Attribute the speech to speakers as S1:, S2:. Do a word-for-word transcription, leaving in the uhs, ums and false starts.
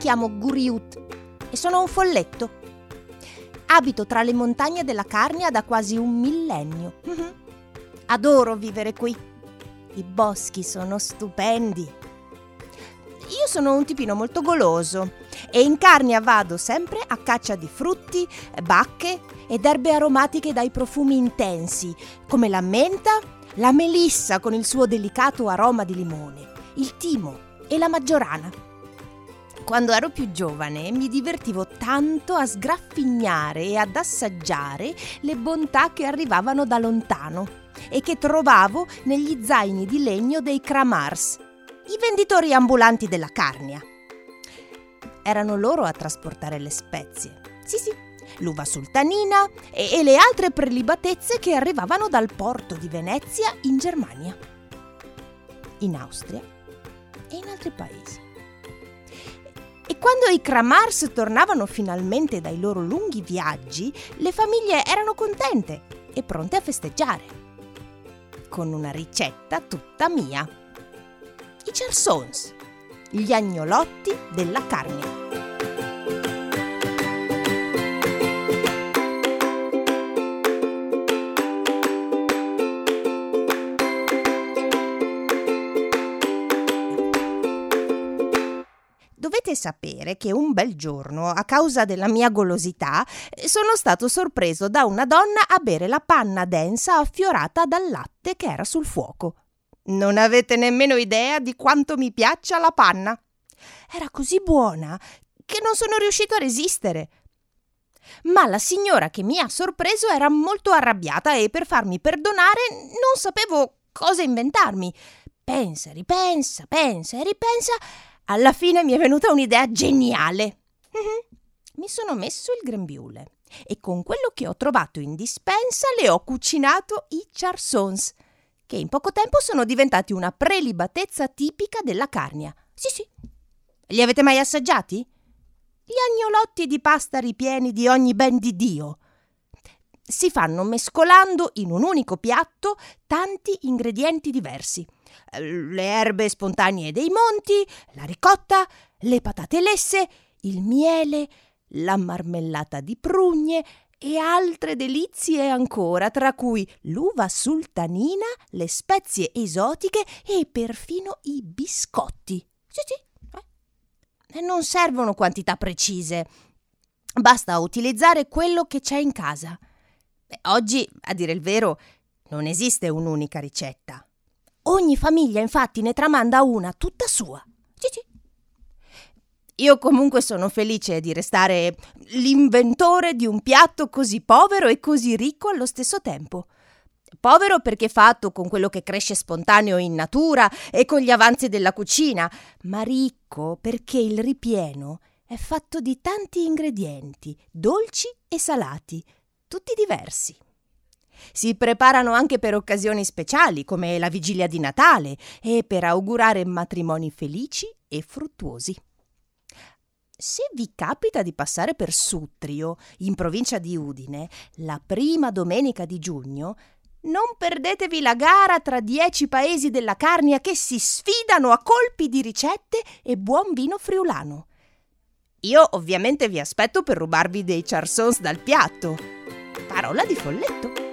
S1: chiamo Guriut e sono un folletto. Abito tra le montagne della Carnia da quasi un millennio. Adoro vivere qui. I boschi sono stupendi. Io sono un tipino molto goloso e in Carnia vado sempre a caccia di frutti, bacche ed erbe aromatiche dai profumi intensi, come la menta, la melissa con il suo delicato aroma di limone, il timo e la maggiorana. Quando ero più giovane mi divertivo tanto a sgraffignare e ad assaggiare le bontà che arrivavano da lontano e che trovavo negli zaini di legno dei Kramars, i venditori ambulanti della Carnia. Erano loro a trasportare le spezie. Sì, sì, l'uva sultanina e, e le altre prelibatezze che arrivavano dal porto di Venezia in Germania, in Austria e in altri paesi. E quando i Kramars tornavano finalmente dai loro lunghi viaggi, le famiglie erano contente e pronte a festeggiare, con una ricetta tutta mia. I charsons, gli agnolotti della Carnia. Dovete sapere che un bel giorno, a causa della mia golosità, sono stato sorpreso da una donna a bere la panna densa affiorata dal latte che era sul fuoco. Non avete nemmeno idea di quanto mi piaccia la panna. Era così buona che non sono riuscito a resistere. Ma la signora che mi ha sorpreso era molto arrabbiata e per farmi perdonare non sapevo cosa inventarmi. Pensa, ripensa, pensa e ripensa. Alla fine mi è venuta un'idea geniale. Mi sono messo il grembiule e con quello che ho trovato in dispensa le ho cucinato i charsons, che in poco tempo sono diventati una prelibatezza tipica della Carnia. Sì, sì. Li avete mai assaggiati? Gli agnolotti di pasta ripieni di ogni ben di Dio. Si fanno mescolando in un unico piatto tanti ingredienti diversi. Le erbe spontanee dei monti, la ricotta, le patate lesse, il miele, la marmellata di prugne e altre delizie ancora, tra cui l'uva sultanina, le spezie esotiche e perfino i biscotti. Sì, sì. E non servono quantità precise. Basta utilizzare quello che c'è in casa. Oggi, a dire il vero, non esiste un'unica ricetta. Ogni famiglia, infatti, ne tramanda una tutta sua. Sì, sì. Io comunque sono felice di restare l'inventore di un piatto così povero e così ricco allo stesso tempo. Povero perché fatto con quello che cresce spontaneo in natura e con gli avanzi della cucina, ma ricco perché il ripieno è fatto di tanti ingredienti, dolci e salati, tutti diversi. Si preparano anche per occasioni speciali come la vigilia di Natale e per augurare matrimoni felici e fruttuosi. Se vi capita di passare per Sutrio, in provincia di Udine, la prima domenica di giugno, non perdetevi la gara tra dieci paesi della Carnia che si sfidano a colpi di ricette e buon vino friulano. Io ovviamente vi aspetto per rubarvi dei charsons dal piatto. Parola di folletto.